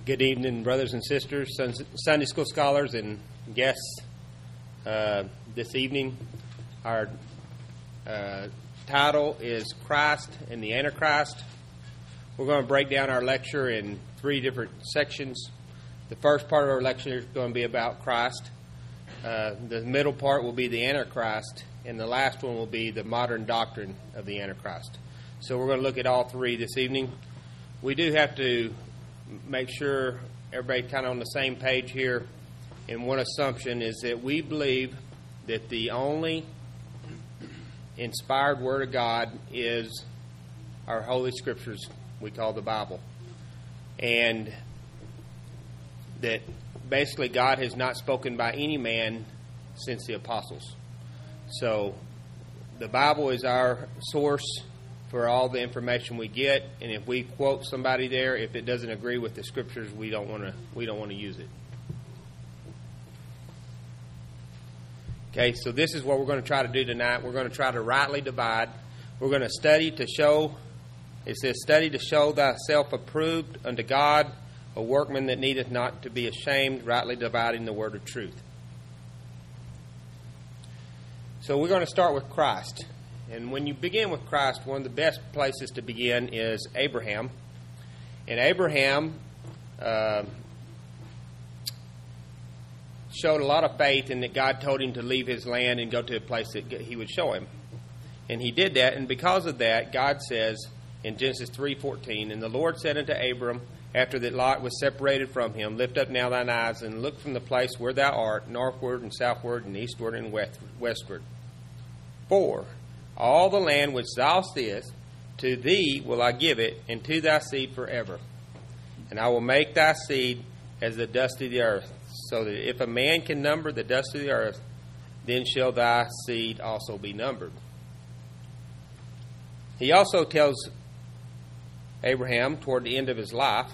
Good evening, brothers and sisters, Sunday school scholars, and guests. This evening, our title is Christ and the Antichrist. We're going to break down our lecture in three different sections. The first part of our lecture is going to be about Christ. The middle part will be the Antichrist, and the last one will be the modern doctrine of the Antichrist. So we're going to look at all three this evening. We do have to make sure everybody's kind of on the same page here. And one assumption is that we believe that the only inspired Word of God is our Holy Scriptures we call the Bible. And that basically God has not spoken by any man since the apostles. So the Bible is our source for all the information we get, and if we quote somebody there, if it doesn't agree with the Scriptures, we don't want to use it. Okay, so this is what we're going to try to do tonight. We're going to try to rightly divide. We're going to study to show. It says, "Study to show thyself approved unto God, a workman that needeth not to be ashamed, rightly dividing the word of truth." So we're going to start with Christ. And when you begin with Christ, one of the best places to begin is Abraham. And Abraham showed a lot of faith in that God told him to leave his land and go to a place that he would show him. And he did that, and because of that, God says in Genesis 3:14, "And the Lord said unto Abram, after that Lot was separated from him, Lift up now thine eyes, and look from the place where thou art, northward and southward and eastward and westward. For all the land which thou seest, to thee will I give it, and to thy seed forever. And I will make thy seed as the dust of the earth, so that if a man can number the dust of the earth, then shall thy seed also be numbered." He also tells Abraham toward the end of his life,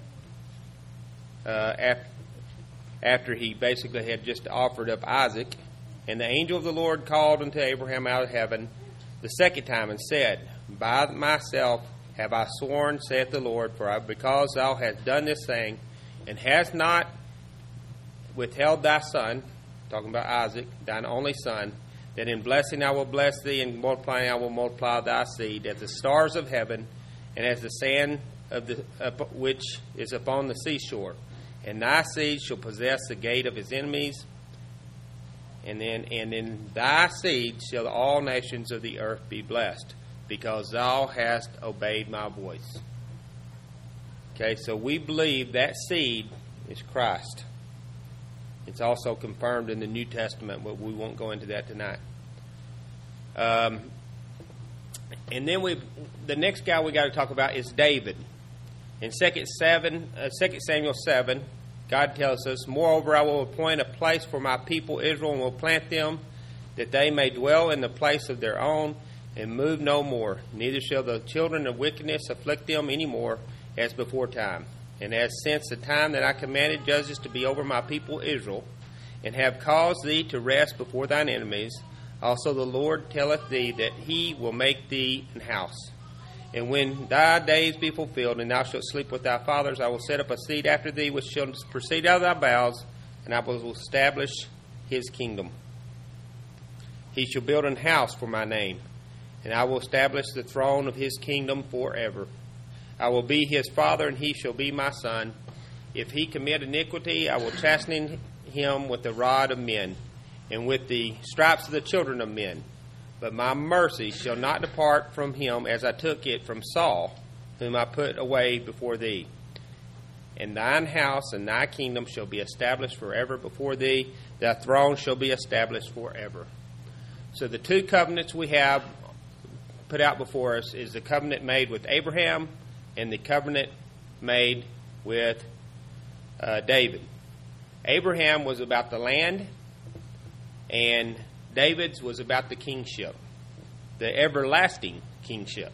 after he basically had just offered up Isaac, "And the angel of the Lord called unto Abraham out of heaven the second time, and said, By myself have I sworn, saith the Lord, because thou hast done this thing, and hast not withheld thy son," talking about Isaac, "thine only son, that in blessing I will bless thee, and multiplying I will multiply thy seed, as the stars of heaven, and as the sand of which is upon the seashore. And thy seed shall possess the gate of his enemies, and in thy seed shall all nations of the earth be blessed, because thou hast obeyed my voice." Okay, so we believe that seed is Christ. It's also confirmed in the New Testament, but we won't go into that tonight. And then the next guy we got to talk about is David. In 2 Samuel 7, God tells us, "Moreover, I will appoint a place for my people Israel, and will plant them, that they may dwell in the place of their own, and move no more. Neither shall the children of wickedness afflict them any more, as before time. And as since the time that I commanded judges to be over my people Israel, and have caused thee to rest before thine enemies, also the Lord telleth thee that he will make thee an house. And when thy days be fulfilled, and thou shalt sleep with thy fathers, I will set up a seed after thee, which shall proceed out of thy bowels, and I will establish his kingdom. He shall build an house for my name, and I will establish the throne of his kingdom forever. I will be his father, and he shall be my son. If he commit iniquity, I will chasten him with the rod of men, and with the stripes of the children of men. But my mercy shall not depart from him, as I took it from Saul, whom I put away before thee. And thine house and thy kingdom shall be established forever before thee. Thy throne shall be established forever." So the two covenants we have put out before us is the covenant made with Abraham and the covenant made with David. Abraham was about the land, and David's was about the kingship, the everlasting kingship.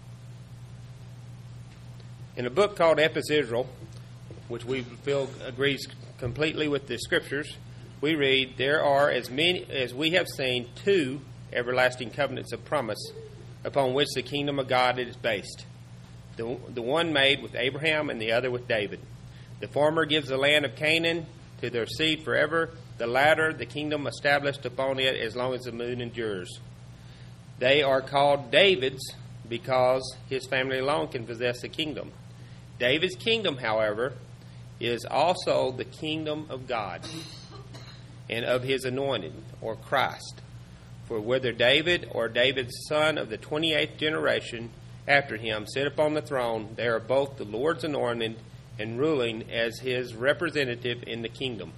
In a book called Epis Israel, which we feel agrees completely with the Scriptures, we read, "There are, as many as we have seen, two everlasting covenants of promise upon which the kingdom of God is based. The one made with Abraham and the other with David. The former gives the land of Canaan to their seed forever. The latter, the kingdom established upon it as long as the moon endures. They are called David's because his family alone can possess the kingdom. David's kingdom, however, is also the kingdom of God and of his anointed, or Christ. For whether David or David's son of the 28th generation after him sit upon the throne, they are both the Lord's anointed and ruling as his representative in the kingdom.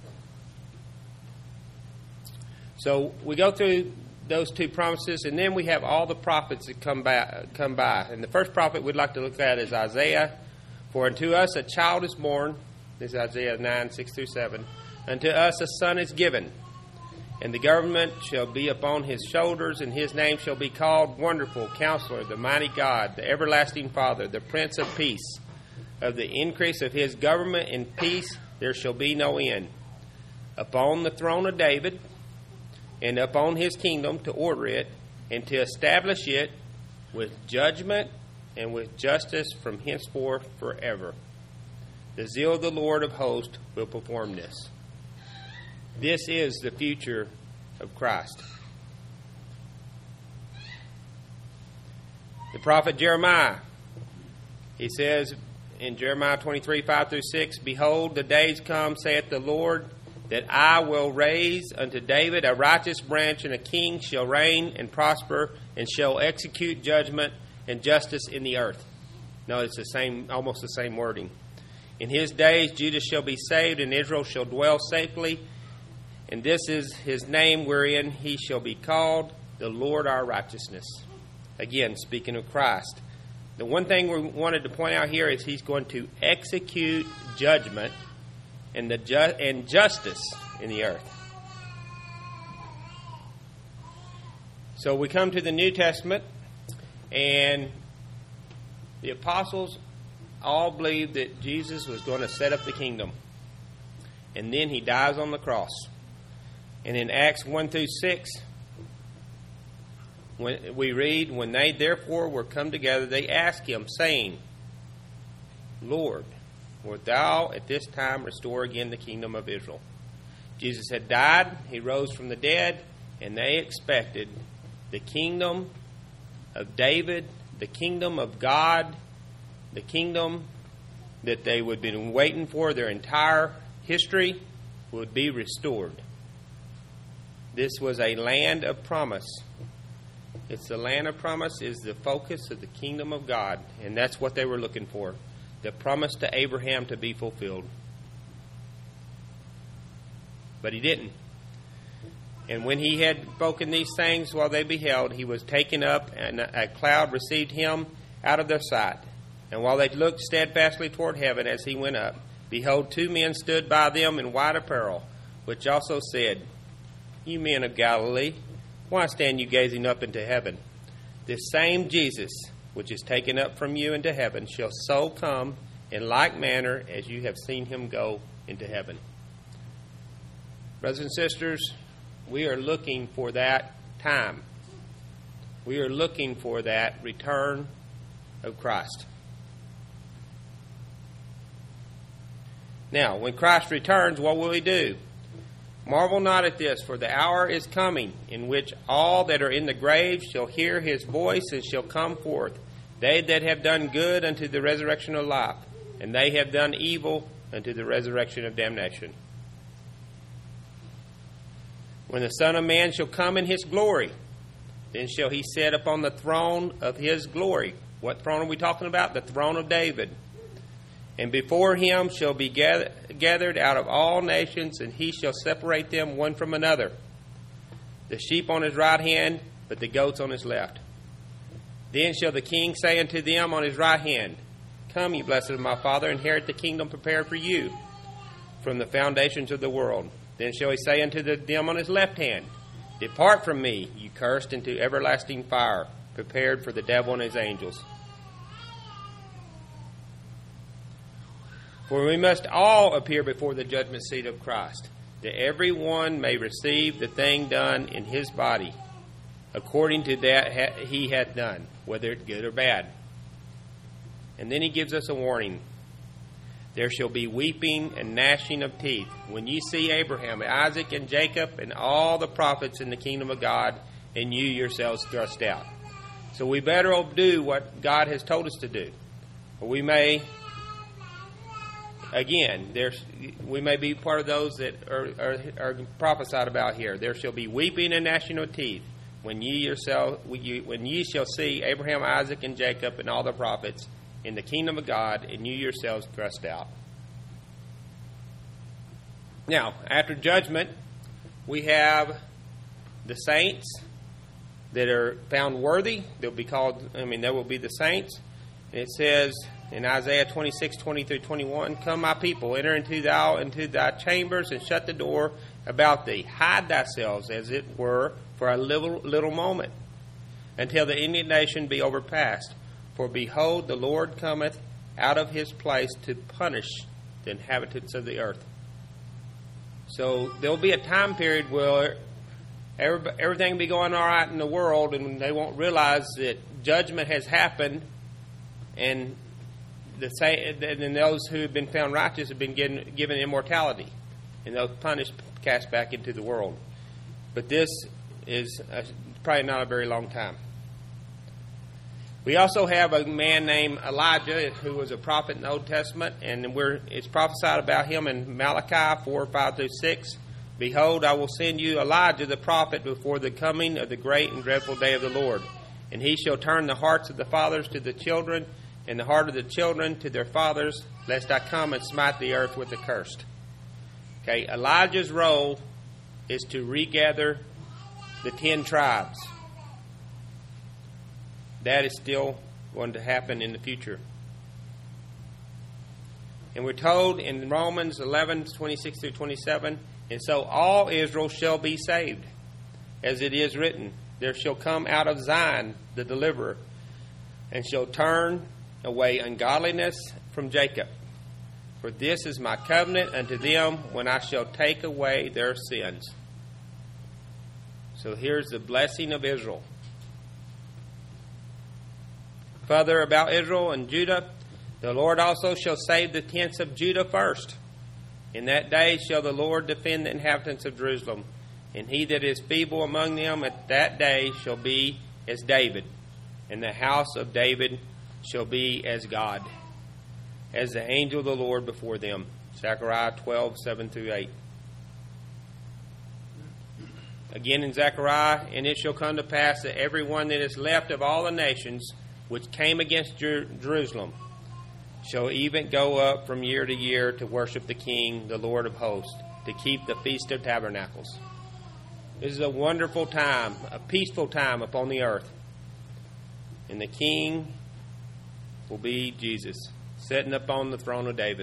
So we go through those two promises, and then we have all the prophets that come by. And the first prophet we'd like to look at is Isaiah. For unto us a child is born. This is Isaiah 9, 6 through 7. Unto us a son is given, and the government shall be upon his shoulders, and his name shall be called Wonderful, Counselor, the Mighty God, the Everlasting Father, the Prince of Peace. Of the increase of his government and peace there shall be no end. Upon the throne of David, and upon his kingdom, to order it, and to establish it with judgment and with justice from henceforth forever. The zeal of the Lord of hosts will perform this. This is the future of Christ. The prophet Jeremiah, he says in Jeremiah 23, 5 through 6, Behold, the days come, saith the Lord, that I will raise unto David a righteous branch, and a king shall reign and prosper, and shall execute judgment and justice in the earth. No, it's the same, almost the same wording. In his days Judah shall be saved, and Israel shall dwell safely. And this is his name wherein he shall be called, the Lord our righteousness. Again, speaking of Christ. The one thing we wanted to point out here is he's going to execute judgment and justice in the earth. So we come to the New Testament, and the apostles all believed that Jesus was going to set up the kingdom. And then he dies on the cross. And in Acts 1 through 6, when we read, When they therefore were come together, they asked him, saying, Lord, wilt thou at this time restore again the kingdom of Israel? Jesus had died, he rose from the dead, and they expected the kingdom of David, the kingdom of God, the kingdom that they would have been waiting for their entire history would be restored. This was a land of promise. It's the land of promise is the focus of the kingdom of God, and that's what they were looking for. The promise to Abraham to be fulfilled. But he didn't. And when he had spoken these things while they beheld, he was taken up, and a cloud received him out of their sight. And while they looked steadfastly toward heaven as he went up, behold, two men stood by them in white apparel, which also said, You men of Galilee, why stand you gazing up into heaven? This same Jesus, which is taken up from you into heaven, shall so come in like manner as you have seen him go into heaven. Brothers and sisters, we are looking for that time. We are looking for that return of Christ. Now, when Christ returns, what will he do? Marvel not at this, for the hour is coming in which all that are in the grave shall hear his voice and shall come forth. They that have done good unto the resurrection of life, and they have done evil unto the resurrection of damnation. When the Son of Man shall come in his glory, then shall he sit upon the throne of his glory. What throne are we talking about? The throne of David. And before him shall be gathered out of all nations, and he shall separate them one from another. The sheep on his right hand, but the goats on his left. Then shall the king say unto them on his right hand, Come, ye blessed of my Father, inherit the kingdom prepared for you from the foundations of the world. Then shall he say unto them on his left hand, Depart from me, ye cursed, into everlasting fire, prepared for the devil and his angels. For we must all appear before the judgment seat of Christ, that every one may receive the thing done in his body, according to that he hath done, whether it good or bad. And then he gives us a warning, there shall be weeping and gnashing of teeth when you see Abraham, Isaac, and Jacob, and all the prophets in the kingdom of God, and you yourselves thrust out. So we better do what God has told us to do. Or we may, again, we may be part of those that are prophesied about here. There shall be weeping and gnashing of teeth when ye shall see Abraham, Isaac, and Jacob, and all the prophets in the kingdom of God, and you yourselves thrust out. Now, after judgment, we have the saints that are found worthy. They will be the saints. And it says in Isaiah 26:20-21, Come, my people, enter into thy chambers, and shut the door about thee. Hide thyself, as it were, for a little moment, until the indignation be overpast. For behold, the Lord cometh out of his place to punish the inhabitants of the earth. So there will be a time period where everything will be going all right in the world, and they won't realize that judgment has happened, and those who have been found righteous have been given immortality, and they'll punished, cast back into the world. But this is probably not a very long time. We also have a man named Elijah, who was a prophet in the Old Testament, and it's prophesied about him in Malachi 4:5-6. Behold, I will send you Elijah the prophet before the coming of the great and dreadful day of the Lord. And he shall turn the hearts of the fathers to the children, and the heart of the children to their fathers, lest I come and smite the earth with the cursed. Okay, Elijah's role is to regather the 10 tribes. That is still going to happen in the future. And we're told in Romans 11:26-27, and so all Israel shall be saved, as it is written, there shall come out of Zion the deliverer, and shall turn away ungodliness from Jacob. For this is my covenant unto them, when I shall take away their sins. So here's the blessing of Israel. Further about Israel and Judah, the Lord also shall save the tents of Judah first. In that day shall the Lord defend the inhabitants of Jerusalem, and he that is feeble among them at that day shall be as David, and the house of David shall be as God, as the angel of the Lord before them. Zechariah 12:7-8. Again in Zechariah, and it shall come to pass that every one that is left of all the nations which came against Jerusalem shall even go up from year to year to worship the King, the Lord of hosts, to keep the Feast of Tabernacles. This is a wonderful time, a peaceful time upon the earth. And the King will be Jesus, sitting upon the throne of David.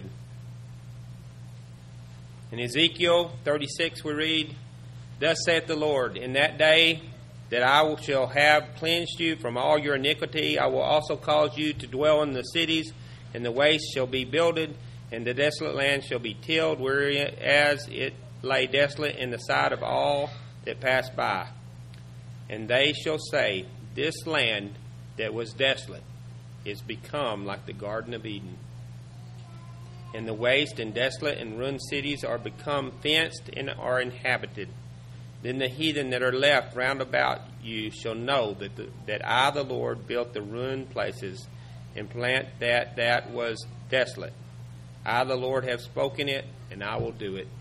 In Ezekiel 36 we read, Thus saith the Lord, in that day that I shall have cleansed you from all your iniquity, I will also cause you to dwell in the cities, and the waste shall be builded, and the desolate land shall be tilled, whereas it lay desolate in the sight of all that passed by. And they shall say, This land that was desolate is become like the Garden of Eden. And the waste and desolate and ruined cities are become fenced and are inhabited. Then the heathen that are left round about you shall know that I, the Lord, built the ruined places and plant that was desolate. I, the Lord, have spoken it, and I will do it.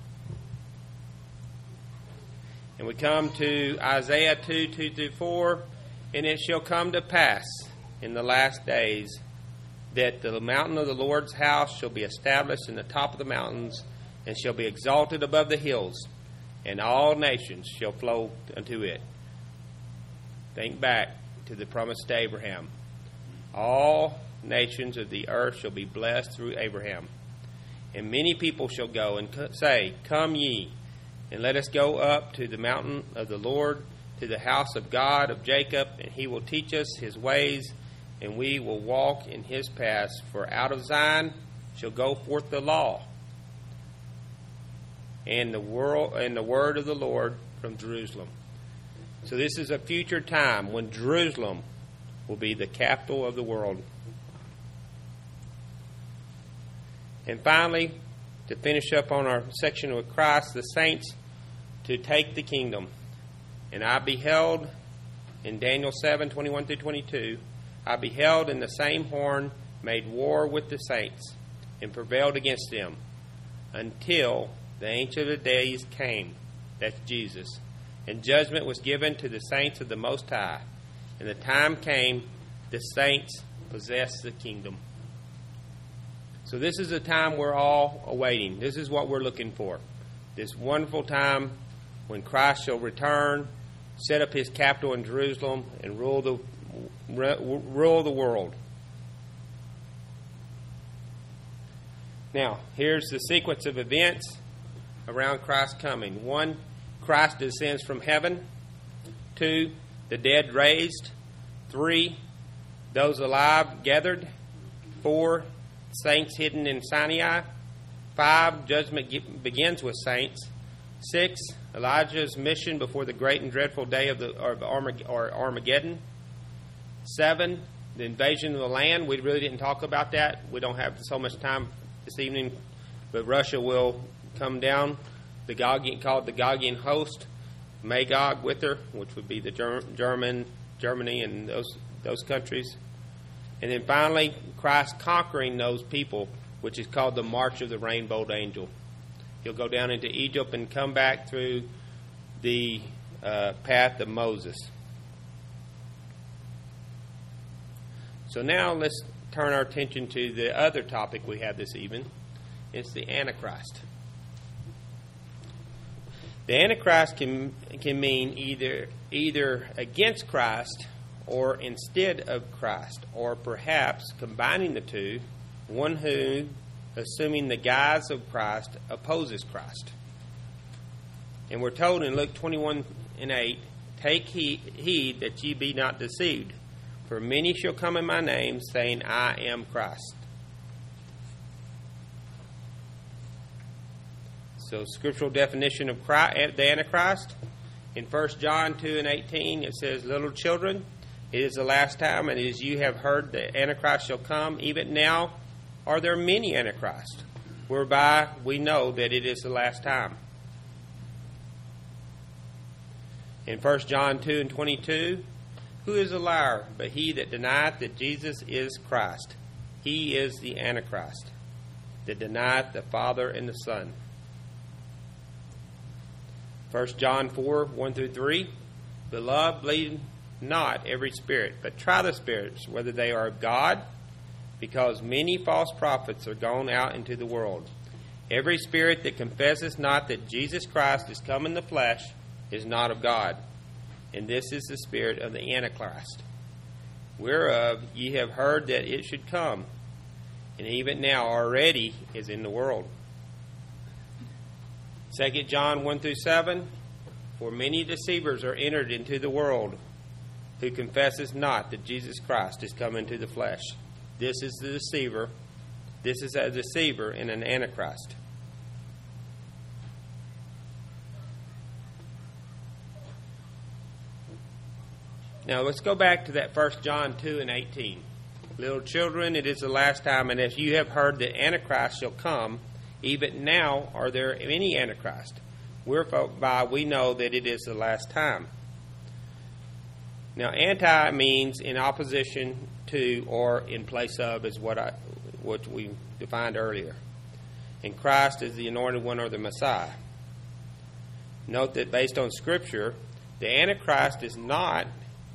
And we come to Isaiah 2:2-4, and it shall come to pass in the last days that the mountain of the Lord's house shall be established in the top of the mountains, and shall be exalted above the hills, and all nations shall flow unto it. Think back to the promise to Abraham. All nations of the earth shall be blessed through Abraham. And many people shall go and say, Come ye, and let us go up to the mountain of the Lord, to the house of God of Jacob, and he will teach us his ways, and we will walk in his paths. For out of Zion shall go forth the law, and the word of the Lord from Jerusalem. So this is a future time when Jerusalem will be the capital of the world. And finally, to finish up on our section with Christ, the saints to take the kingdom. And I beheld, in Daniel 7:21-22, I beheld, and the same horn made war with the saints, and prevailed against them, until the Ancient of Days came, that's Jesus, and judgment was given to the saints of the Most High. And the time came, the saints possessed the kingdom. So this is the time we're all awaiting. This is what we're looking for. This wonderful time when Christ shall return, set up his capital in Jerusalem, and rule the world. Now, here's the sequence of events around Christ's coming. 1, Christ descends from heaven. 2, the dead raised. 3, those alive gathered. 4, saints hidden in Sinai. 5, judgment begins with saints. 6, Elijah's mission before the great and dreadful day of Armageddon. 7, the invasion of the land. We really didn't talk about that. We don't have so much time this evening, but Russia will come down. The called the Gogian host, Magog with her, which would be the Germany and those countries. And then finally, Christ conquering those people, which is called the March of the Rainbowed Angel. He'll go down into Egypt and come back through the path of Moses. So now let's turn our attention to the other topic we have this evening. It's the Antichrist. The Antichrist can mean either against Christ or instead of Christ, or perhaps combining the two, one who, assuming the guise of Christ, opposes Christ. And we're told in Luke 21:8, take heed that ye be not deceived, for many shall come in my name, saying, I am Christ. So, scriptural definition of Christ, the Antichrist. In 1 John 2:18, it says, little children, it is the last time, and as you have heard, the Antichrist shall come. Even now are there many Antichrists, whereby we know that it is the last time. In 1 John 2:22, who is a liar but he that denieth that Jesus is Christ? He is the Antichrist, that denieth the Father and the Son. 1 John 4:1-3, beloved, believe not every spirit, but try the spirits, whether they are of God, because many false prophets are gone out into the world. Every spirit that confesses not that Jesus Christ is come in the flesh is not of God. And this is the spirit of the Antichrist, whereof ye have heard that it should come, and even now already is in the world. 2 John 1-7, for many deceivers are entered into the world, who confesses not that Jesus Christ is come into the flesh. This is the deceiver. This is a deceiver and an Antichrist. Now let's go back to that 1 John 2:18. Little children, it is the last time, and as you have heard that Antichrist shall come, even now are there many Antichrists, whereby we know that it is the last time. Now, anti means in opposition to or in place of, is what we defined earlier. And Christ is the anointed one or the Messiah. Note that based on Scripture, the Antichrist is not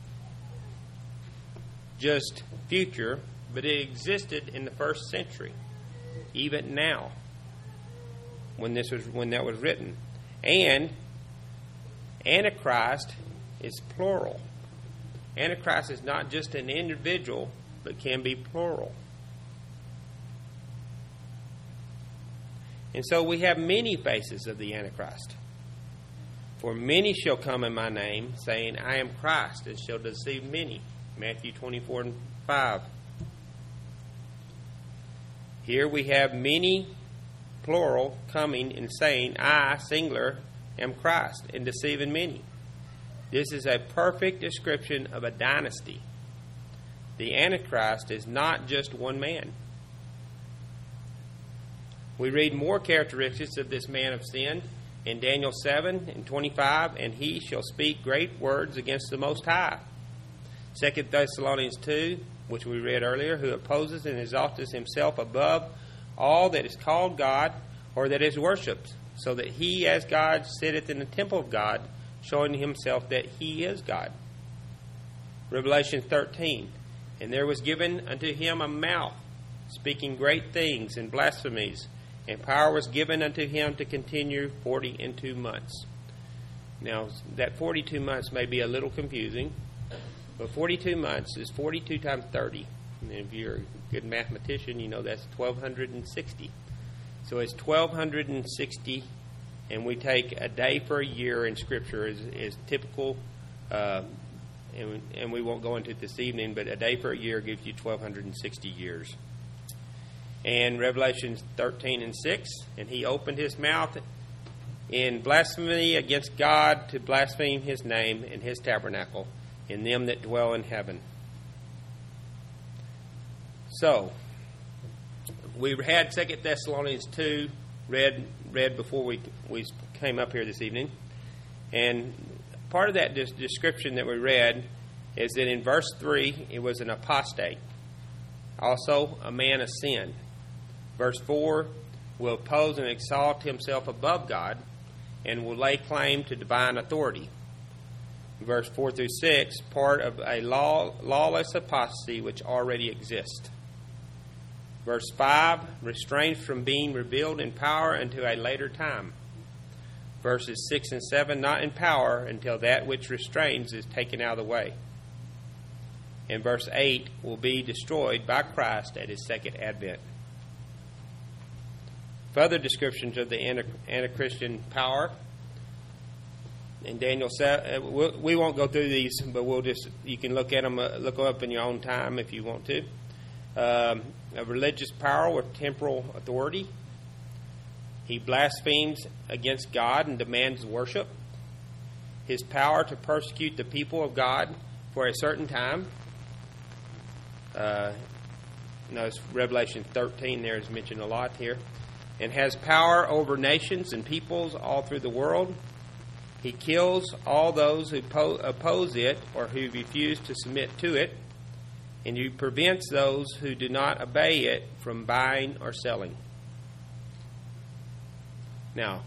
just future, but it existed in the first century, even now, when that was written. And Antichrist is plural. Antichrist is not just an individual, but can be plural. And so we have many faces of the Antichrist. For many shall come in my name, saying, I am Christ, and shall deceive many. Matthew 24:5. Here we have many, plural, coming and saying, I, singular, am Christ, and deceiving many. This is a perfect description of a dynasty. The Antichrist is not just one man. We read more characteristics of this man of sin in Daniel 7 and 25, and he shall speak great words against the Most High. 2 Thessalonians 2, which we read earlier, who opposes and exalts himself above all that is called God or that is worshipped, so that he as God sitteth in the temple of God, showing himself that he is God. Revelation 13, and there was given unto him a mouth, speaking great things and blasphemies, and power was given unto him to continue 42 months. Now, that 42 months may be a little confusing, but 42 months is 42 times 30. And if you're a good mathematician, you know that's 1,260. So it's 1,260, and we take a day for a year in Scripture is typical, and we won't go into it this evening, but a day for a year gives you 1,260 years. And Revelation 13 and 6, and he opened his mouth in blasphemy against God to blaspheme his name and his tabernacle in them that dwell in heaven. So, we had 2 Thessalonians 2 read before we came up here this evening. And part of that description that we read is that in verse 3, it was an apostate. Also, a man of sin. Verse 4 will oppose and exalt himself above God and will lay claim to divine authority. Verse 4 through 6, part of a lawless apostasy which already exists. Verse 5, restrained from being revealed in power unto a later time. Verses 6 and 7, not in power until that which restrains is taken out of the way. And verse 8, will be destroyed by Christ at his second advent. Further descriptions of the antichristian power in Daniel 7, we won't go through these, but you can look at them, look them up in your own time if you want to. A religious power with temporal authority. He blasphemes against God and demands worship. His power to persecute the people of God for a certain time. Notice Revelation 13 there is mentioned a lot here. And has power over nations and peoples all through the world. He kills all those who oppose it or who refuse to submit to it. And he prevents those who do not obey it from buying or selling. Now,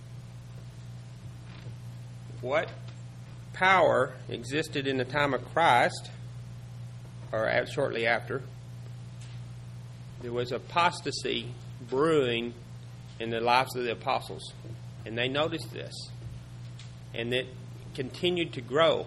what power existed in the time of Christ, or shortly after? There was apostasy brewing in the lives of the apostles. And they noticed this. And it continued to grow.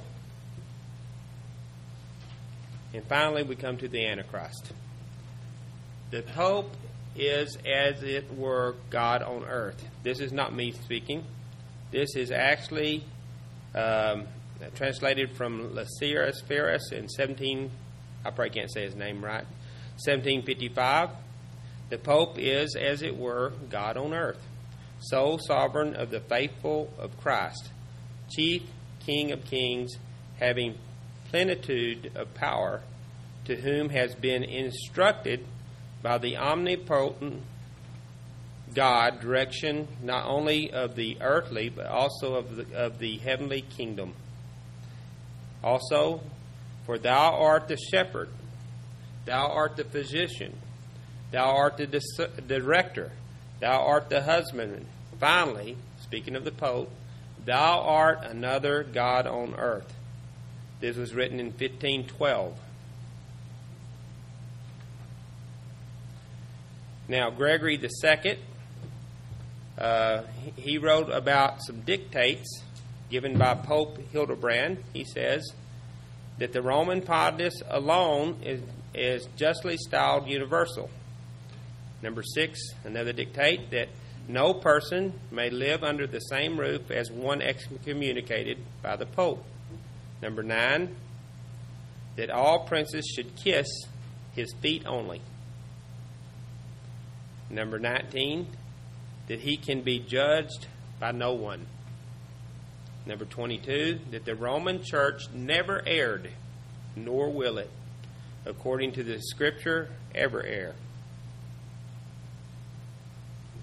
And finally, we come to the Antichrist. The Pope is, as it were, God on earth. This is not me speaking. This is actually translated from Lascaris Ferris in 17... I probably can't say his name right. 1755. The Pope is, as it were, God on earth. Sole sovereign of the faithful of Christ. Chief King of kings, having plenitude of power, to whom has been instructed by the omnipotent God direction not only of the earthly but also of the heavenly kingdom. Also, for thou art the shepherd, thou art the physician, thou art the director, thou art the husbandman. Finally, speaking of the Pope, thou art another God on earth. This was written in 1512. Now, Gregory II, he wrote about some dictates given by Pope Hildebrand. He says that the Roman Pontiff alone is justly styled universal. Number 6, another dictate, that no person may live under the same roof as one excommunicated by the Pope. Number 9, that all princes should kiss his feet only. Number 19, that he can be judged by no one. Number 22, that the Roman Church never erred, nor will it, according to the Scripture, ever err.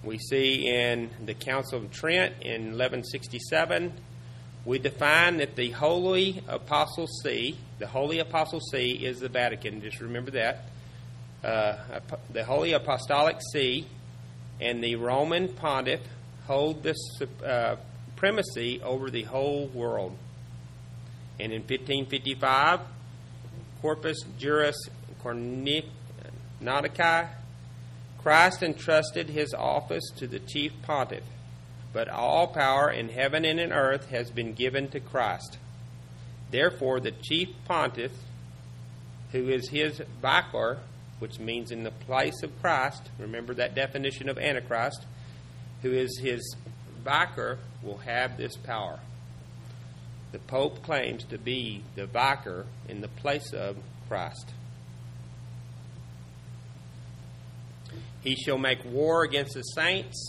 We see in the Council of Trent in 1167, we define that the Holy Apostle See is the Vatican. Just remember that. The Holy Apostolic See and the Roman Pontiff hold this supremacy over the whole world. And in 1555, Corpus Juris Nauticae, Christ entrusted his office to the chief pontiff, but all power in heaven and in earth has been given to Christ. Therefore, the chief pontiff, who is his vicar, which means in the place of Christ, remember that definition of Antichrist, who is his vicar, will have this power. The Pope claims to be the vicar in the place of Christ. He shall make war against the saints.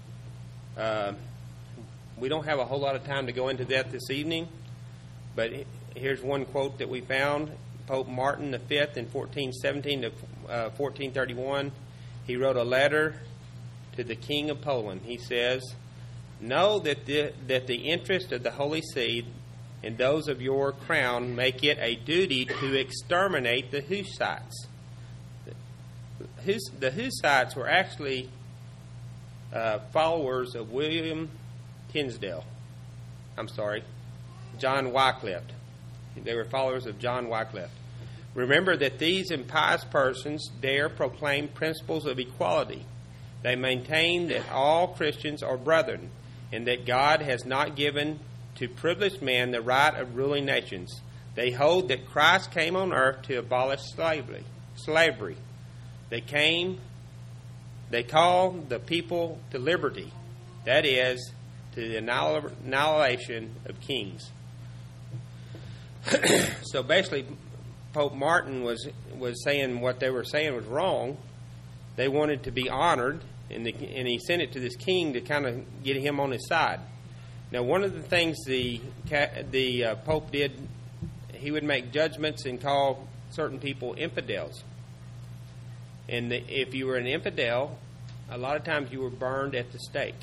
We don't have a whole lot of time to go into that this evening, but here's one quote that we found. Pope Martin V in 1417 to 1431, he wrote a letter to the King of Poland. He says, "Know that the interest of the Holy See and those of your crown make it a duty to exterminate the Hussites." The Hussites were actually followers of John Wycliffe. They were followers of John Wycliffe. Remember that these impious persons dare proclaim principles of equality. They maintain that all Christians are brethren, and that God has not given to privileged men the right of ruling nations. They hold that Christ came on earth to abolish slavery. They call the people to liberty, that is, to the annihilation of kings. So basically, Pope Martin was saying what they were saying was wrong. They wanted to be honored, and he sent it to this king to kind of get him on his side. Now, one of the things the Pope did, he would make judgments and call certain people infidels. And if you were an infidel, a lot of times you were burned at the stake.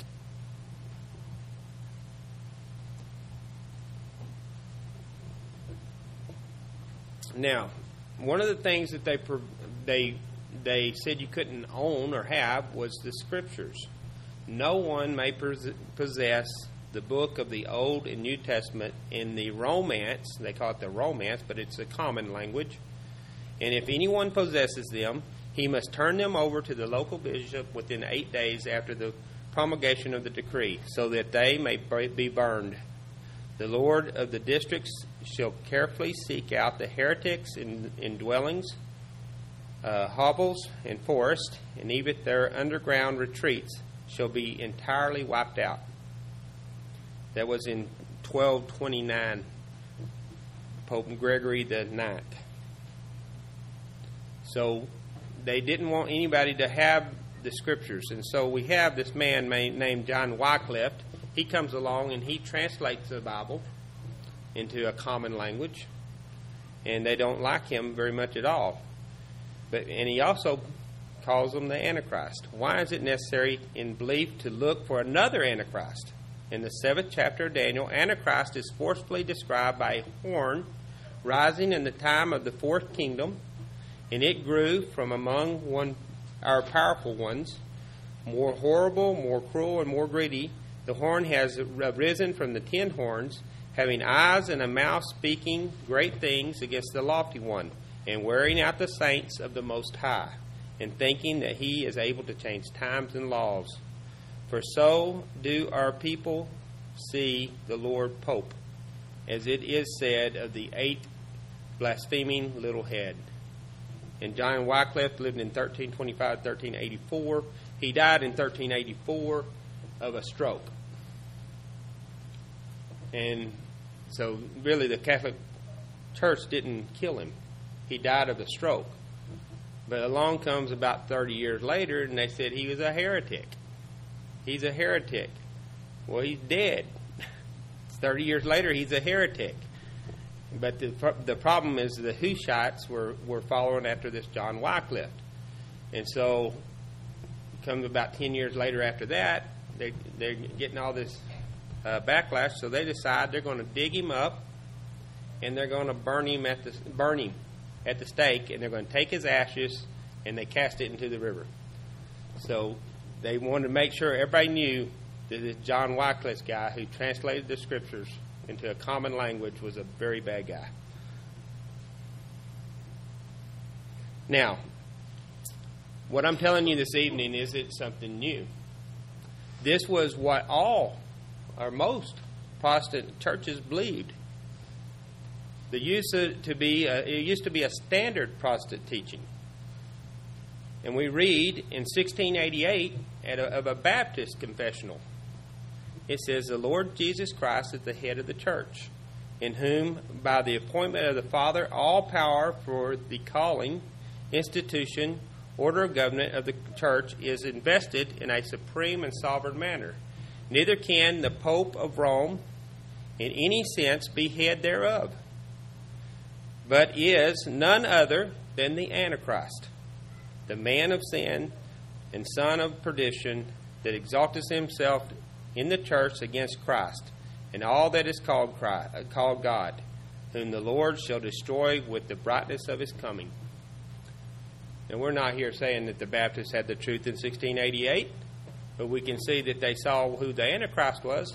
Now, one of the things that they said you couldn't own or have was the Scriptures. No one may possess the book of the Old and New Testament in the Romance. They call it the Romance, but it's a common language. And if anyone possesses them, he must turn them over to the local bishop within 8 days after the promulgation of the decree, so that they may be burned. The Lord of the districts shall carefully seek out the heretics in dwellings, hovels, and forests, and even their underground retreats shall be entirely wiped out. That was in 1229, Pope Gregory the IX. So they didn't want anybody to have the Scriptures. And so we have this man named John Wycliffe. He comes along and he translates the Bible into a common language. And they don't like him very much at all. And he also calls him the Antichrist. Why is it necessary in belief to look for another Antichrist? In the 7th chapter of Daniel, Antichrist is forcefully described by a horn rising in the time of the fourth kingdom, and it grew from among our powerful ones, more horrible, more cruel, and more greedy. The horn has arisen from the 10 horns, having eyes and a mouth, speaking great things against the lofty one, and wearing out the saints of the Most High, and thinking that he is able to change times and laws. For so do our people see the Lord Pope, as it is said of the 8 blaspheming little head. And John Wycliffe lived in 1325, 1384. He died in 1384 of a stroke. And so really the Catholic Church didn't kill him. He died of a stroke. But along comes about 30 years later, and they said he was a heretic. He's a heretic. Well, he's dead. 30 years later, he's a heretic. But the problem is the Hussites were following after this John Wycliffe. And so comes about 10 years later after that, they're getting all this backlash, so they decide they're going to dig him up and they're going to burn him at the stake, and they're going to take his ashes and they cast it into the river. So they wanted to make sure everybody knew that this John Wycliffe guy who translated the scriptures into a common language was a very bad guy. Now, what I'm telling you this evening isn't something new. This was what all or most Protestant churches believed. It used to be a standard Protestant teaching. And we read in 1688 of a Baptist confessional. It says, "The Lord Jesus Christ is the head of the church, in whom, by the appointment of the Father, all power for the calling, institution, order of government of the church is invested in a supreme and sovereign manner. Neither can the Pope of Rome in any sense be head thereof, but is none other than the Antichrist, the man of sin and son of perdition, that exalteth himself in the church against Christ and all that is called God, whom the Lord shall destroy with the brightness of his coming." And we're not here saying that the Baptists had the truth in 1688, but we can see that they saw who the Antichrist was.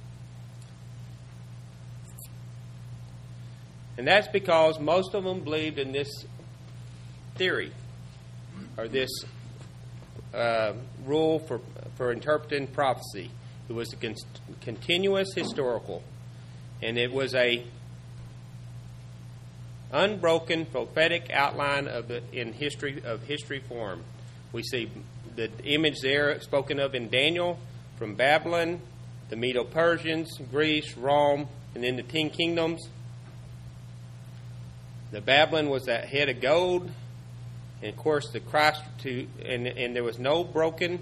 And that's because most of them believed in this theory, or this rule for interpreting prophecy. It was a continuous historical, and it was a unbroken prophetic outline in history form. We see the image there spoken of in Daniel from Babylon, the Medo-Persians, Greece, Rome, and then the 10 kingdoms. The Babylon was that head of gold, and of course the Christ and there was no broken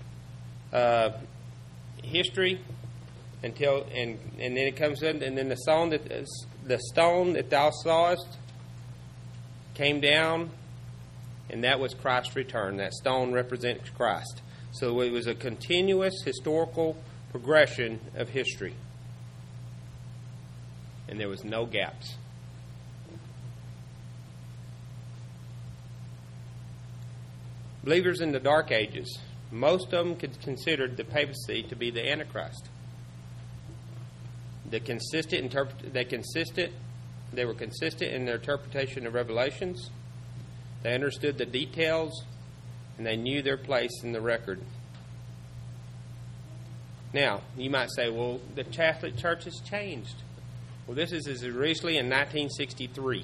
history until and then it comes in, and then the stone that thou sawest came down, and that was Christ's return. That stone represents Christ. So it was a continuous historical progression of history, and there was no gaps. Believers in the Dark Ages, most of them considered the papacy to be the Antichrist. They were consistent in their interpretation of Revelations. They understood the details, and they knew their place in the record. Now, you might say, well, the Catholic Church has changed. Well, this is as recently in 1963.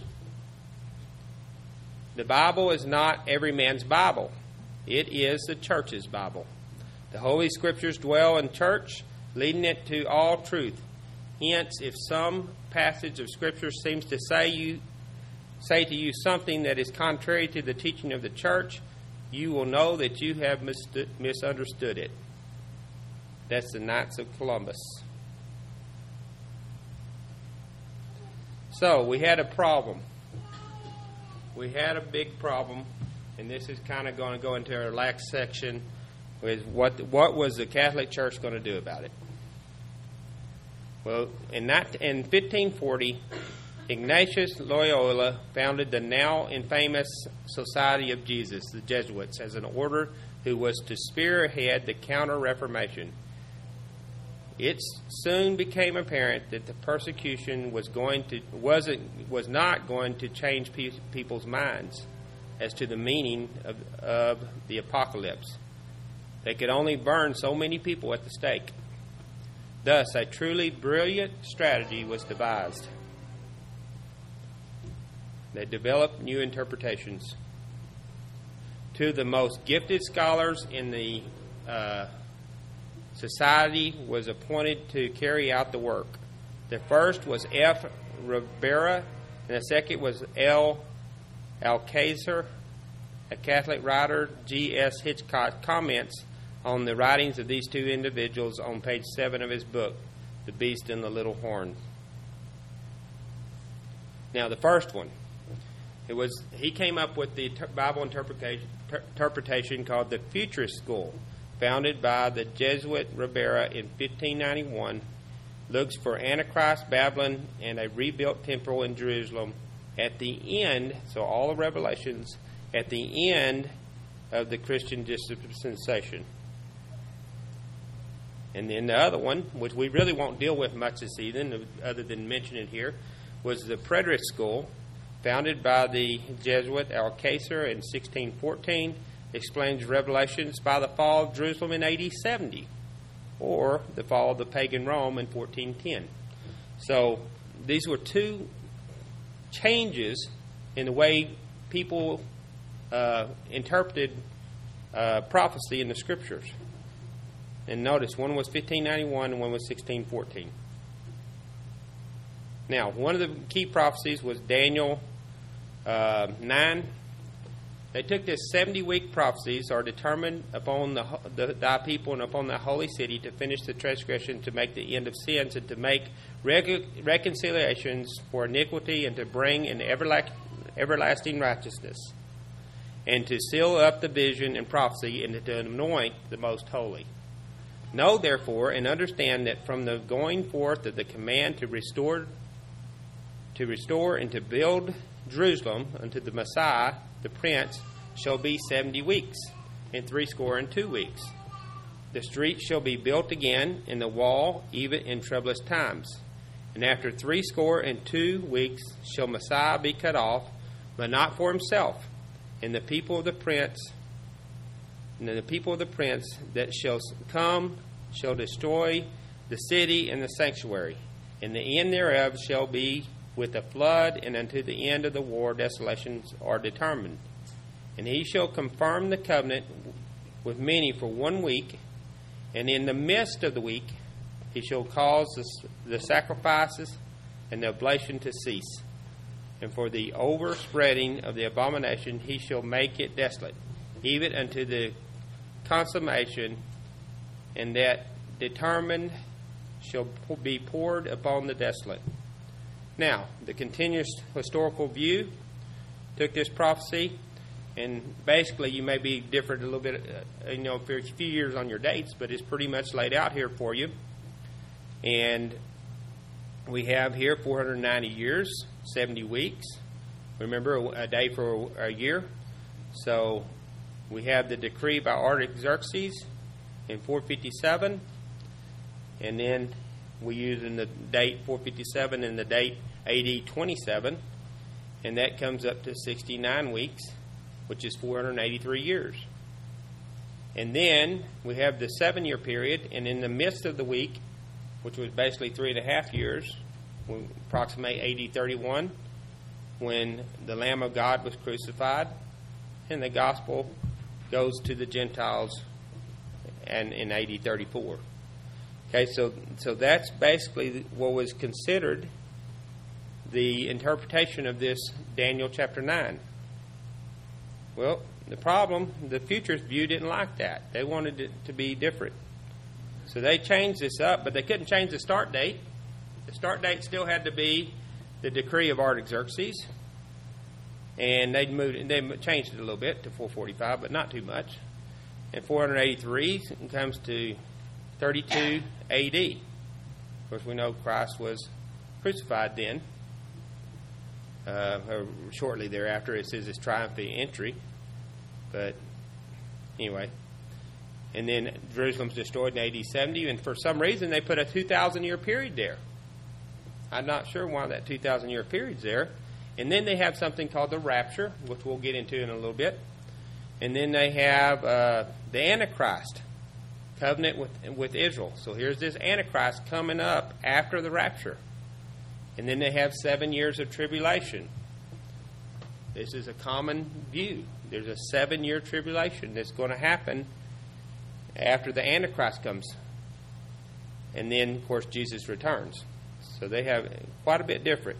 The Bible is not every man's Bible. It is the church's Bible. The Holy Scriptures dwell in church, leading it to all truth. Hence, if some passage of Scripture seems to say to you something that is contrary to the teaching of the church, you will know that you have misunderstood it. That's the Knights of Columbus. So, we had a problem. We had a big problem, and this is kind of going to go into our last section, with what was the Catholic Church going to do about it? Well, in 1540, Ignatius Loyola founded the now infamous Society of Jesus, the Jesuits, as an order who was to spearhead the Counter-Reformation. It soon became apparent that the persecution was not going to change people's minds as to the meaning of the apocalypse. They could only burn so many people at the stake. Thus, a truly brilliant strategy was devised. They developed new interpretations. Two of the most gifted scholars in the society was appointed to carry out the work. The first was F. Ribera, and the second was L. Alcazar. A Catholic writer, G.S. Hitchcock, comments on the writings of these two individuals on page 7 of his book, The Beast and the Little Horn. Now, the first one, he came up with the Bible interpretation interpretation called the Futurist School, founded by the Jesuit Ribera in 1591, looks for Antichrist, Babylon, and a rebuilt temple in Jerusalem at the end, so all the revelations, at the end of the Christian dispensation. And then the other one, which we really won't deal with much this evening, other than mention it here, was the Preterist School, founded by the Jesuit Alcacer in 1614, explains Revelations by the fall of Jerusalem in AD 70, or the fall of the pagan Rome in 1410. So these were two changes in the way people interpreted prophecy in the Scriptures. And notice, one was 1591 and one was 1614. Now, one of the key prophecies was Daniel 9. They took this 70-week prophecies are determined upon thy people and upon the holy city to finish the transgression, to make the end of sins, and to make reconciliations for iniquity, and to bring in everlasting righteousness, and to seal up the vision and prophecy, and to anoint the most holy. Know therefore and understand that from the going forth of the command to restore and to build Jerusalem unto the Messiah, the Prince, shall be 70 weeks, and 62 weeks. The street shall be built again, and the wall even in troublous times. And after 62 weeks shall Messiah be cut off, but not for himself. And the people of the Prince, that shall come shall destroy the city and the sanctuary, and the end thereof shall be with a flood, and unto the end of the war desolations are determined. And he shall confirm the covenant with many for 1 week, and in the midst of the week he shall cause the sacrifices and the oblation to cease. And for the overspreading of the abomination he shall make it desolate, even unto the consummation, and that determined shall be poured upon the desolate. Now, the continuous historical view took this prophecy, and basically you may be different a little bit, for a few years on your dates, but it's pretty much laid out here for you. And we have here 490 years, 70 weeks. Remember, a day for a year. So we have the decree by Artaxerxes in 457, and then we use in the date 457 and the date AD 27, and that comes up to 69 weeks, which is 483 years. And then we have the 7-year period, and in the midst of the week, which was basically 3.5 years, we approximate AD 31, when the Lamb of God was crucified, and the gospel goes to the Gentiles, and in AD 34. Okay, so that's basically what was considered the interpretation of this Daniel chapter 9. Well, the problem, the Futurist view didn't like that. They wanted it to be different. So they changed this up, but they couldn't change the start date. The start date still had to be the decree of Artaxerxes, and they changed it a little bit to 445, but not too much. And 483 comes to 32 AD. Of course, we know Christ was crucified then, or shortly thereafter. It says his triumphant entry. But anyway, and then Jerusalem's destroyed in AD 70, and for some reason they put a 2,000-year period there. I'm not sure why that 2,000-year period's there. And then they have something called the rapture, which we'll get into in a little bit. And then they have the Antichrist covenant with Israel. So here's this Antichrist coming up after the rapture. And then they have 7 years of tribulation. This is a common view. There's a 7-year tribulation that's going to happen after the Antichrist comes. And then, of course, Jesus returns. So they have quite a bit different.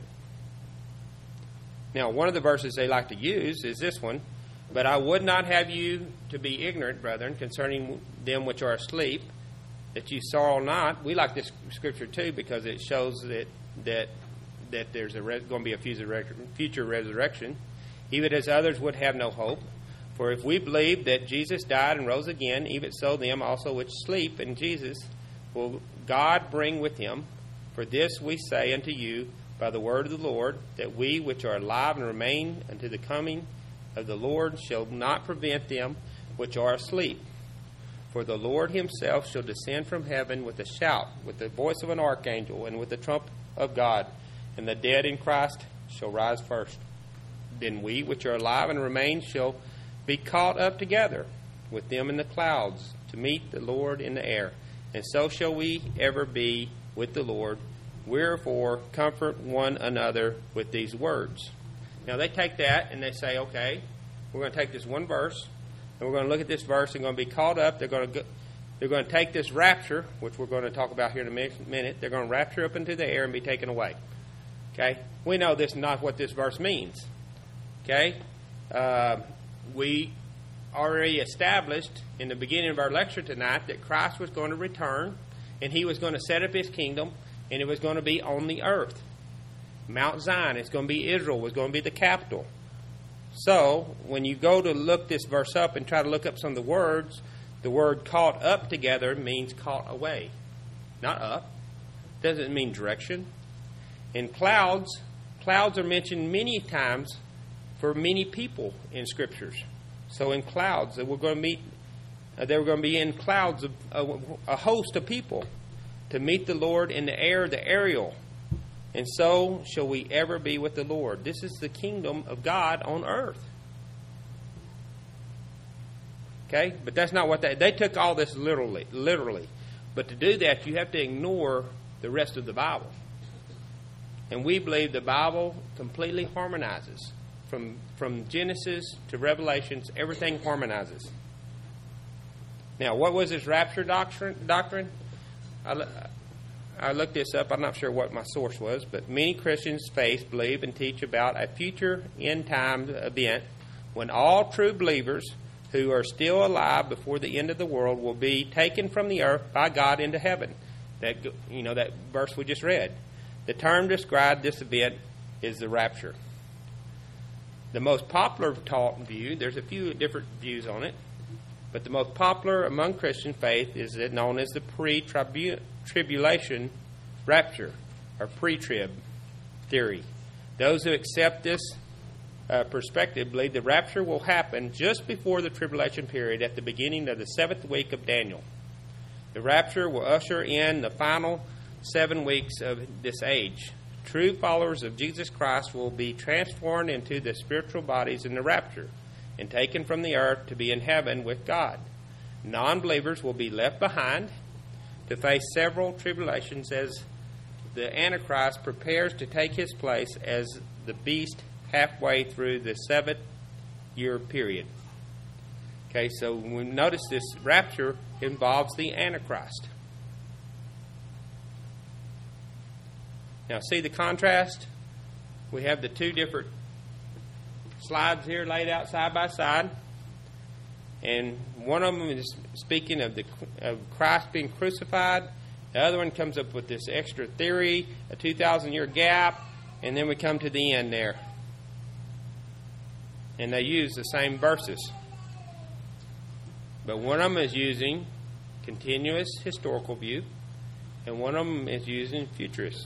Now, one of the verses they like to use is this one. But I would not have you to be ignorant, brethren, concerning them which are asleep, that you sorrow not. We like this scripture too because it shows that there's going to be a future resurrection, even as others would have no hope. For if we believe that Jesus died and rose again, even so them also which sleep in Jesus will God bring with him. For this we say unto you by the word of the Lord, that we which are alive and remain unto the coming of the Lord shall not prevent them which are asleep. For the Lord himself shall descend from heaven with a shout, with the voice of an archangel, and with the trump of God, and the dead in Christ shall rise first. Then we which are alive and remain shall be caught up together with them in the clouds to meet the Lord in the air. And so shall we ever be with the Lord. Wherefore, comfort one another with these words. Now they take that and they say, okay, we're going to take this one verse, and we're going to look at this verse. They're going to be caught up. They're going to take this rapture, which we're going to talk about here in a minute. They're going to rapture up into the air and be taken away. Okay? We know this is not what this verse means. Okay? We already established in the beginning of our lecture tonight that Christ was going to return, and he was going to set up his kingdom, and it was going to be on the earth. Mount Zion, it's going to be Israel, was going to be the capital. So, when you go to look this verse up and try to look up some of the words, the word caught up together means caught away, not up. Doesn't mean direction. And clouds are mentioned many times for many people in Scriptures. So in clouds, they were going to be in clouds of a host of people to meet the Lord in the air, the aerial. And so shall we ever be with the Lord. This is the kingdom of God on earth. Okay? But that's not what they took all this literally. But to do that, you have to ignore the rest of the Bible. And we believe the Bible completely harmonizes. From Genesis to Revelations, everything harmonizes. Now, what was this rapture doctrine? I looked this up. I'm not sure what my source was, but many Christians' faith believe and teach about a future end-time event when all true believers who are still alive before the end of the world will be taken from the earth by God into heaven. That verse we just read. The term described this event is the rapture. The most popular taught view, there's a few different views on it, but the most popular among Christian faith is known as the pre-tribulation rapture, or pre-trib theory. Those who accept this perspective believe the rapture will happen just before the tribulation period at the beginning of the 7th week of Daniel. The rapture will usher in the final 7 weeks of this age. True followers of Jesus Christ will be transformed into the spiritual bodies in the rapture and taken from the earth to be in heaven with God. Non-believers will be left behind to face several tribulations as the Antichrist prepares to take his place as the beast halfway through the 7-year period. Okay, so we notice this rapture involves the Antichrist. Now, see the contrast? We have the two different slides here laid out side by side. And one of them is speaking of Christ being crucified. The other one comes up with this extra theory, a 2,000-year gap, and then we come to the end there. And they use the same verses. But one of them is using continuous historical view, and one of them is using futurist.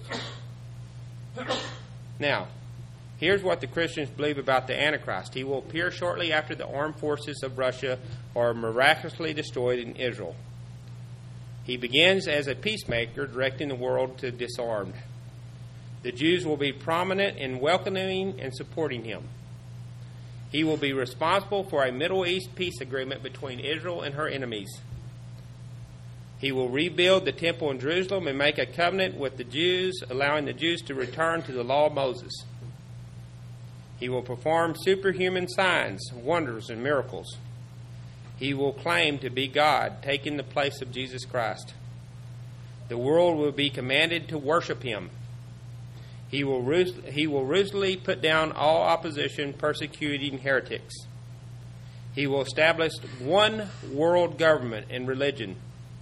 Now, here's what the Christians believe about the Antichrist. He will appear shortly after the armed forces of Russia are miraculously destroyed in Israel. He begins as a peacemaker, directing the world to disarm. The Jews will be prominent in welcoming and supporting him. He will be responsible for a Middle East peace agreement between Israel and her enemies. He will rebuild the temple in Jerusalem and make a covenant with the Jews, allowing the Jews to return to the law of Moses. He will perform superhuman signs, wonders, and miracles. He will claim to be God, taking the place of Jesus Christ. The world will be commanded to worship him. He will ruthlessly put down all opposition, persecuting heretics. He will establish one world government and religion.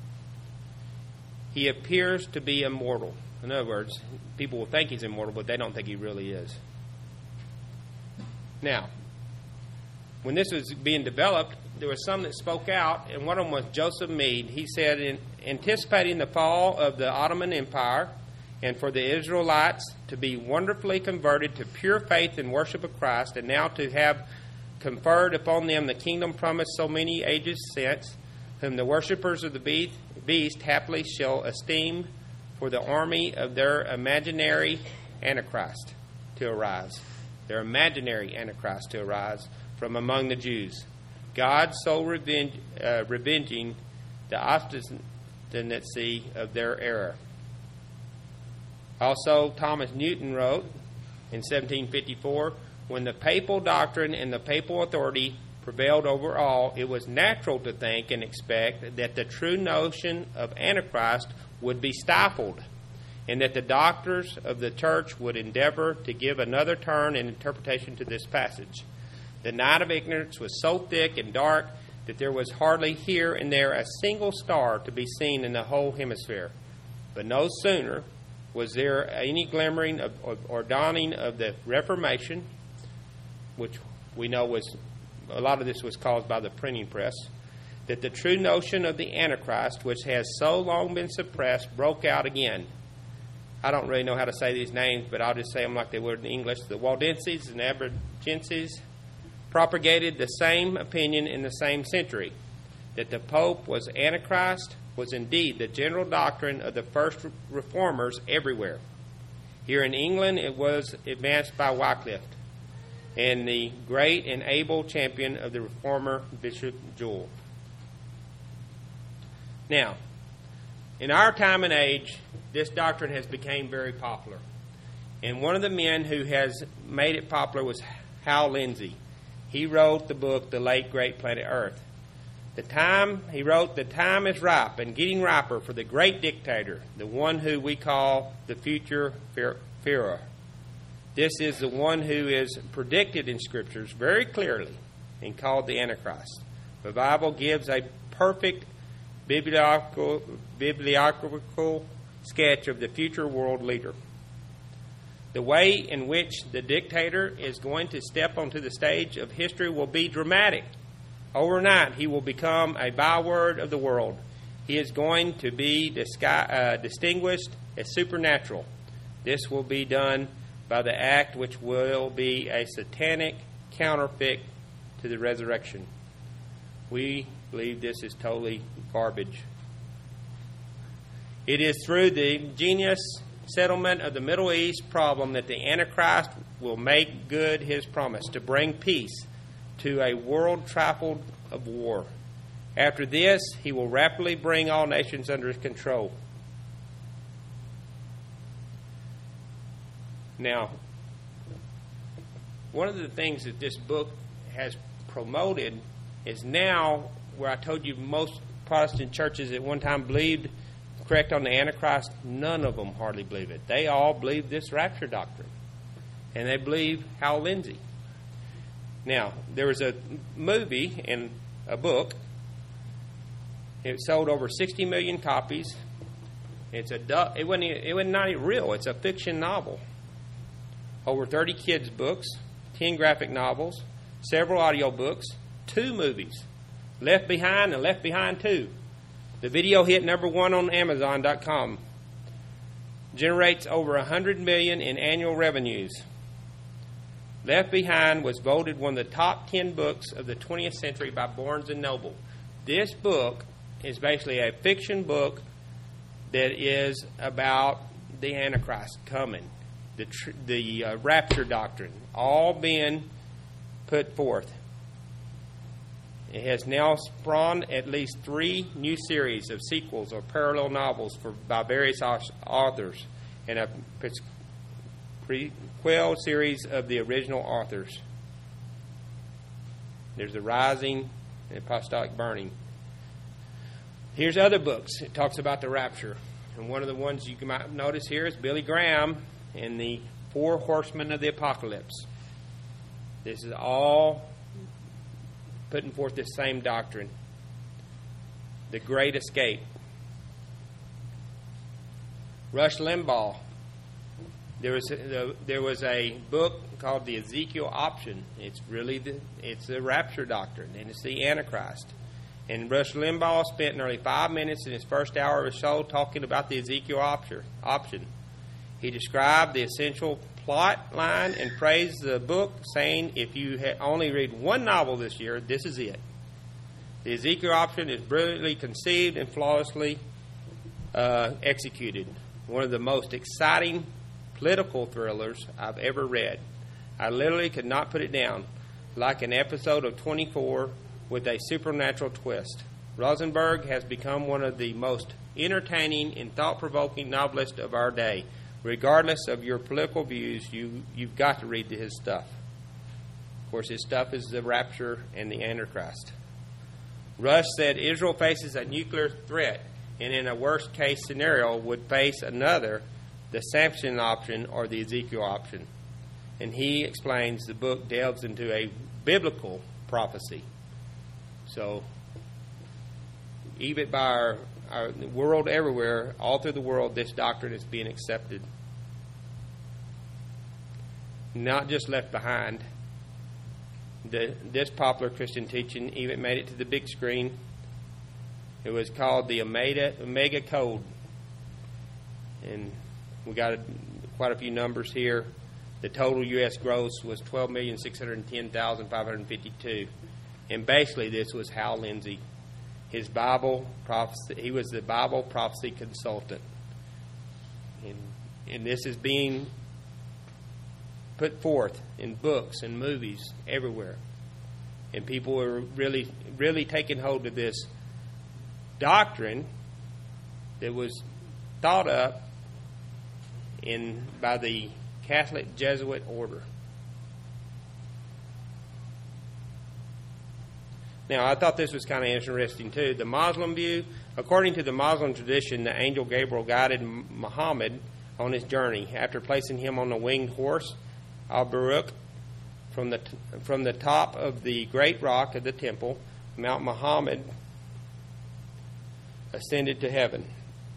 He appears to be immortal. In other words, people will think he's immortal, but they don't think he really is. Now, when this was being developed, there was some that spoke out, and one of them was Joseph Mead. He said, in anticipating the fall of the Ottoman Empire and for the Israelites to be wonderfully converted to pure faith and worship of Christ, and now to have conferred upon them the kingdom promised so many ages since, whom the worshippers of the beast happily shall esteem for the army of their imaginary Antichrist to arise. Their imaginary Antichrist to arise from among the Jews. God so revenging the obstinacy of their error. Also, Thomas Newton wrote in 1754, when the papal doctrine and the papal authority prevailed over all, it was natural to think and expect that the true notion of Antichrist would be stifled, and that the doctors of the church would endeavor to give another turn and interpretation to this passage. The night of ignorance was so thick and dark that there was hardly here and there a single star to be seen in the whole hemisphere. But no sooner was there any glimmering or dawning of the Reformation, which we know was, a lot of this was caused by the printing press, that the true notion of the Antichrist, which has so long been suppressed, broke out again. I don't really know how to say these names, but I'll just say them like they were in English. The Waldenses and Albigenses propagated the same opinion in the same century, that the Pope was Antichrist, was indeed the general doctrine of the first reformers everywhere. Here in England, it was advanced by Wycliffe, and the great and able champion of the reformer, Bishop Jewell. Now, in our time and age, this doctrine has become very popular. And one of the men who has made it popular was Hal Lindsey. He wrote the book, The Late Great Planet Earth. He wrote, the time is ripe and getting riper for the great dictator, the one who we call the future Führer. This is the one who is predicted in Scriptures very clearly and called the Antichrist. The Bible gives a perfect bibliographical sketch of the future world leader. The way in which the dictator is going to step onto the stage of history will be dramatic. Overnight, he will become a byword of the world. He is going to be distinguished as supernatural. This will be done by the act which will be a satanic counterfeit to the resurrection. We believe this is totally garbage. It is through the ingenious settlement of the Middle East problem that the Antichrist will make good his promise to bring peace to a world trifled of war. After this, he will rapidly bring all nations under his control. Now, one of the things that this book has promoted is now, where I told you most Protestant churches at one time believed correct on the Antichrist, none of them hardly believe it. They all believe this rapture doctrine. And they believe Hal Lindsey. Now, there was a movie and a book. It sold over 60 million copies. It wasn't not even real. It's a fiction novel. Over 30 kids' books, 10 graphic novels, several audio books, 2 movies, Left Behind and Left Behind 2. The video hit #1 on Amazon.com. Generates over $100 million in annual revenues. Left Behind was voted one of the top 10 books of the 20th century by Barnes & Noble. This book is basically a fiction book that is about the Antichrist coming, the rapture doctrine, all being put forth. It has now spawned at least 3 new series of sequels or parallel novels by various authors and a prequel series of the original authors. There's The Rising and Apostolic Burning. Here's other books. It talks about the rapture. And one of the ones you might notice here is Billy Graham and the 4 Horsemen of the Apocalypse. This is all putting forth this same doctrine. The Great Escape. Rush Limbaugh, There was a book called the Ezekiel Option. It's really it's the rapture doctrine, and it's the Antichrist. And Rush Limbaugh spent nearly 5 minutes in his first hour of his show talking about the Ezekiel option. He described the essential plot line and praised the book, saying, if you only read one novel this year, this is it. The Ezekiel Option is brilliantly conceived and flawlessly executed. One of the most exciting political thrillers I've ever read. I literally could not put it down. Like an episode of 24 with a supernatural twist. Rosenberg has become one of the most entertaining and thought-provoking novelists of our day. Regardless of your political views, you've got to read his stuff. Of course, his stuff is the rapture and the Antichrist. Rush said Israel faces a nuclear threat, and in a worst-case scenario would face another, the Samson option or the Ezekiel option. And he explains the book delves into a biblical prophecy. So, even by our world everywhere, all through the world, this doctrine is being accepted. Not just left behind. This popular Christian teaching even made it to the big screen. It was called the Omega Code. And we got quite a few numbers here. The total U.S. gross was 12,610,552. And basically this was Hal Lindsey. His Bible prophecy, he was the Bible prophecy consultant. And this is being put forth in books and movies everywhere. And people are really, really taking hold of this doctrine that was thought up by the Catholic Jesuit order. Now, I thought this was kind of interesting, too. The Muslim view, according to the Muslim tradition, the angel Gabriel guided Muhammad on his journey. After placing him on a winged horse, Al-Baruch, from the top of the great rock of the temple, Mount Muhammad ascended to heaven.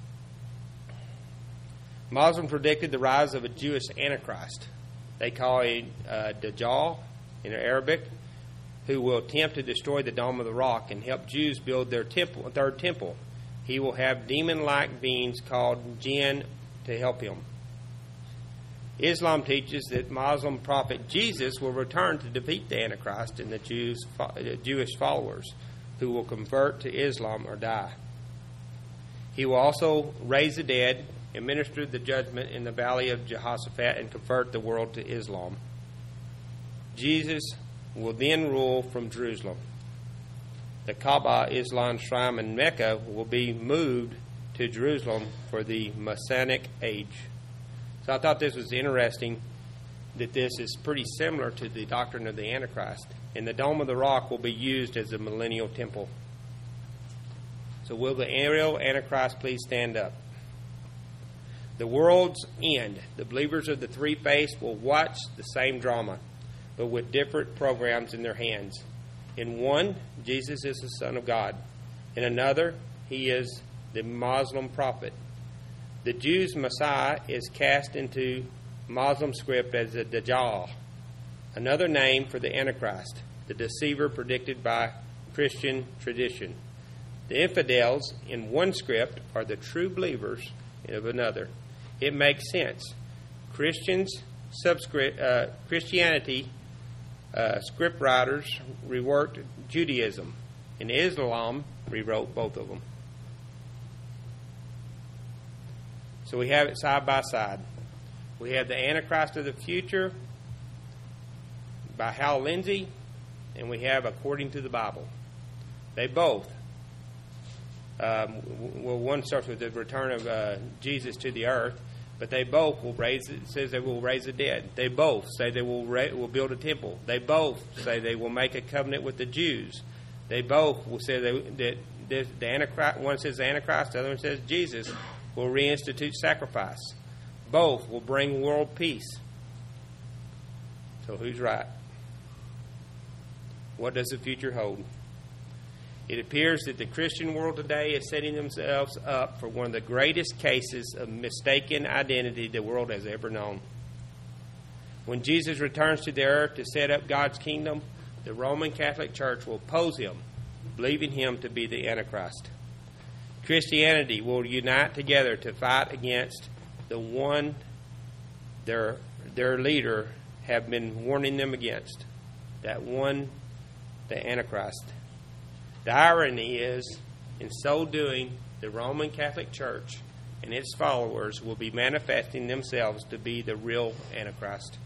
Muslims predicted the rise of a Jewish Antichrist. They call it Dajjal in Arabic, who will attempt to destroy the Dome of the Rock and help Jews build their third temple. He will have demon-like beings called jinn to help him. Islam teaches that Muslim prophet Jesus will return to defeat the Antichrist and the Jewish followers who will convert to Islam or die. He will also raise the dead, administer the judgment in the valley of Jehoshaphat, and convert the world to Islam. Jesus will then rule from Jerusalem. The Kaaba, Islam shrine in Mecca, will be moved to Jerusalem for the Messianic age. So I thought this was interesting, that this is pretty similar to the doctrine of the Antichrist. And the Dome of the Rock will be used as a millennial temple. So will the real Antichrist please stand up? The world's end. The believers of the three faiths will watch the same drama, but with different programs in their hands. In one, Jesus is the Son of God. In another, he is the Muslim prophet. The Jews' Messiah is cast into Muslim script as the Dajjal, another name for the Antichrist, the deceiver predicted by Christian tradition. The infidels in one script are the true believers of another. It makes sense. Christianity script writers reworked Judaism, and Islam rewrote both of them. So we have it side by side. We have the Antichrist of the Future by Hal Lindsey, and we have According to the Bible. They both, one starts with the return of Jesus to the earth, but they both will says they will raise the dead. They both say they will build a temple. They both say they will make a covenant with the Jews. They both will say that the Antichrist, one says the Antichrist, the other one says Jesus will reinstitute sacrifice. Both will bring world peace. So who's right? What does the future hold? It appears that the Christian world today is setting themselves up for one of the greatest cases of mistaken identity the world has ever known. When Jesus returns to the earth to set up God's kingdom, the Roman Catholic Church will oppose him, believing him to be the Antichrist. Christianity will unite together to fight against the one their leader have been warning them against, that one, the Antichrist. The irony is, in so doing, the Roman Catholic Church and its followers will be manifesting themselves to be the real Antichrist.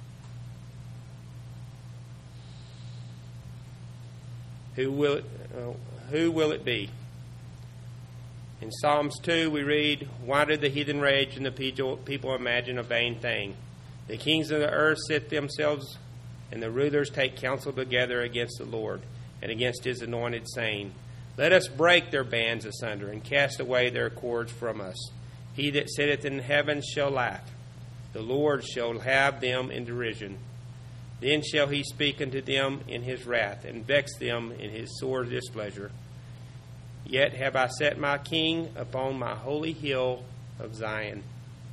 Who will it be? In Psalms 2 we read, "Why do the heathen rage and the people imagine a vain thing? The kings of the earth set themselves, and the rulers take counsel together against the Lord and against his anointed, saying, Let us break their bands asunder and cast away their cords from us. He that sitteth in heaven shall laugh. The Lord shall have them in derision. Then shall he speak unto them in his wrath, and vex them in his sore displeasure. Yet have I set my king upon my holy hill of Zion."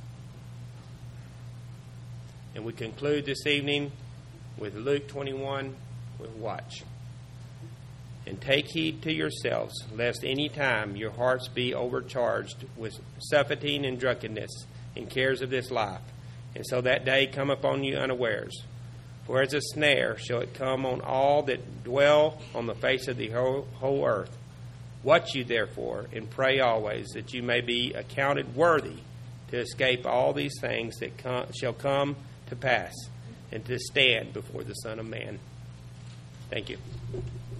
And we conclude this evening with Luke 21 with "Watch. And take heed to yourselves, lest any time your hearts be overcharged with surfeiting and drunkenness and cares of this life, and so that day come upon you unawares. For as a snare shall it come on all that dwell on the face of the whole earth. Watch you therefore, and pray always, that you may be accounted worthy to escape all these things that shall come to pass, and to stand before the Son of Man." Thank you.